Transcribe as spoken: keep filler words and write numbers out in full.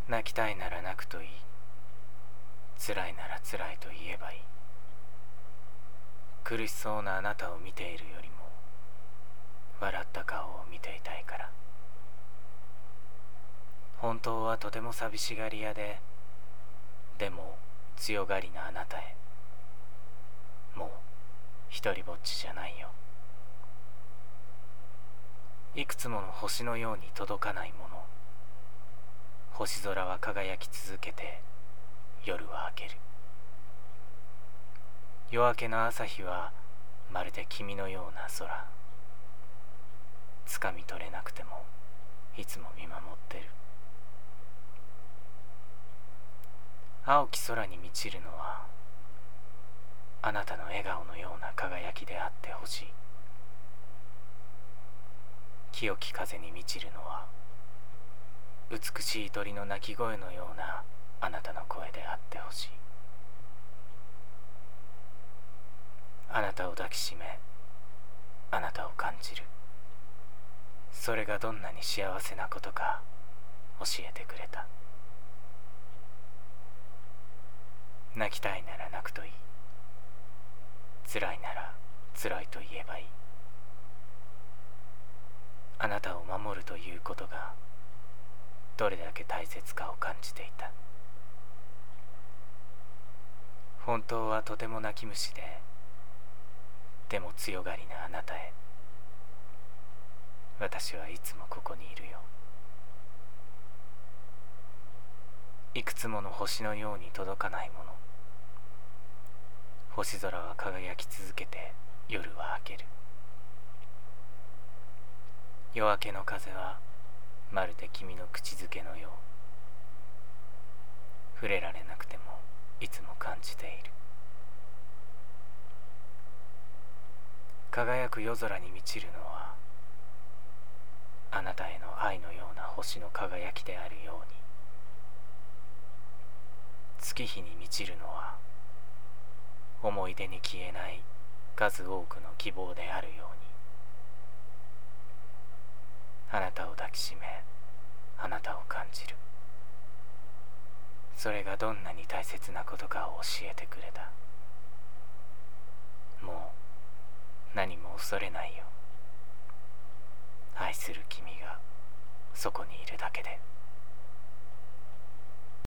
泣きたいなら泣くといい。辛いなら辛いと言えばいい。苦しそうなあなたを見ているよりも笑った顔を見ていたいから。本当はとても寂しがり屋で、でも強がりなあなたへ、もう一りぼっちじゃないよ。いくつもの星のように届かないもの。星空は輝き続けて夜は明ける。夜明けの朝日はまるで君のような空。つかみ取れなくてもいつも見守ってる。青き空に満ちるのはあなたの笑顔のような輝きであってほしい。清き風に満ちるのは美しい鳥の鳴き声のようなあなたの声であってほしい。あなたを抱きしめ、あなたを感じる。それがどんなに幸せなことか教えてくれた。泣きたいなら泣くといい。辛いなら辛いと言えばいい。あなたを守るということがどれだけ大切かを感じていた。本当はとても泣き虫で、でも強がりなあなたへ、私はいつもここにいるよ。いくつもの星のように届かないもの。星空は輝き続けて夜は明ける。夜明けの風はまるで君の口づけのよう。触れられなくてもいつも感じている。輝く夜空に満ちるのはあなたへの愛のような星の輝きであるように、月日に満ちるのは思い出に消えない数多くの希望であるように、あなたを抱きしめ、あなたを感じる。それがどんなに大切なことかを教えてくれた。もう何も恐れないよ。愛する君がそこにいるだけで。